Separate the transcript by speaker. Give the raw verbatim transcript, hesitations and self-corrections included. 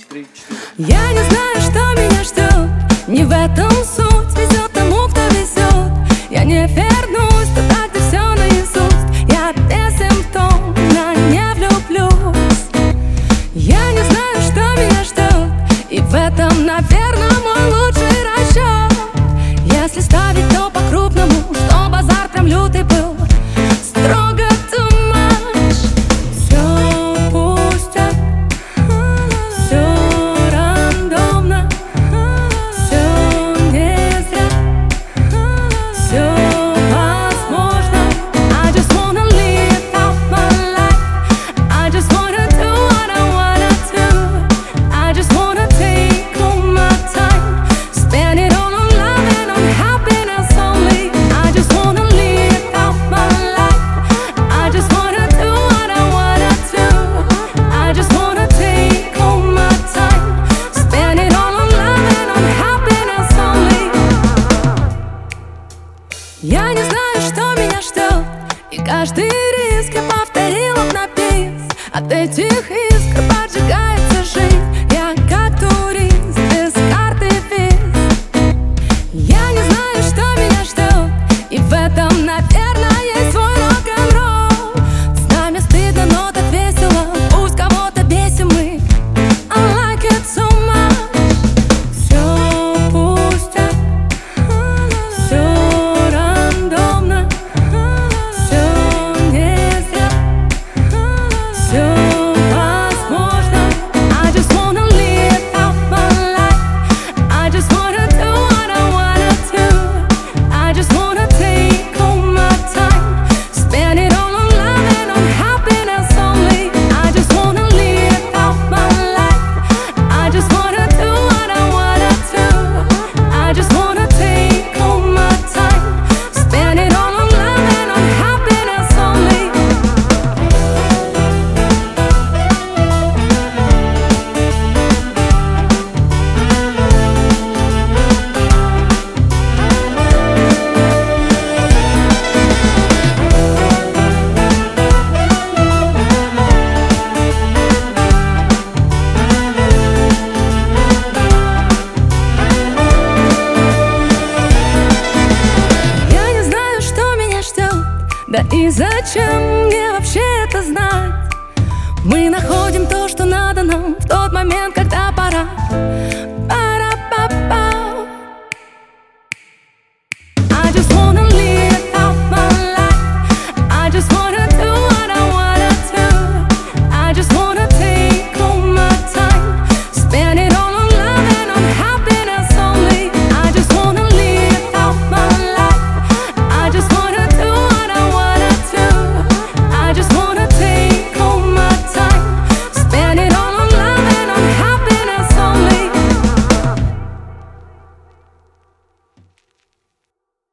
Speaker 1: три, четыре.
Speaker 2: Я не знаю, что меня ждет, не в этом суть. Везет тому, кто везет. Я не вернусь туда, где все наизусть. Я бессимптомно не влюблюсь. Я не знаю, что меня ждет, и в этом, наверное, мой лучший